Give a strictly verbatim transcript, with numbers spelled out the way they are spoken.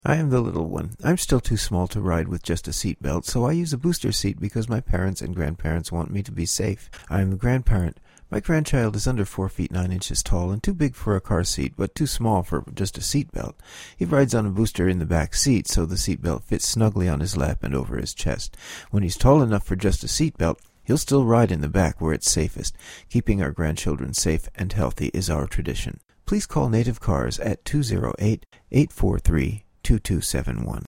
I am the little one. I'm still too small to ride with just a seat belt, so I use a booster seat because my parents and grandparents want me to be safe. I am the grandparent. My grandchild is under four feet nine inches tall and too big for a car seat, but too small for just a seat belt. He rides on a booster in the back seat, so the seat belt fits snugly on his lap and over his chest. When he's tall enough for just a seat belt, he'll still ride in the back where it's safest. Keeping our grandchildren safe and healthy is our tradition. Please call Native Cars at two zero eight, eight four three, two two seven one.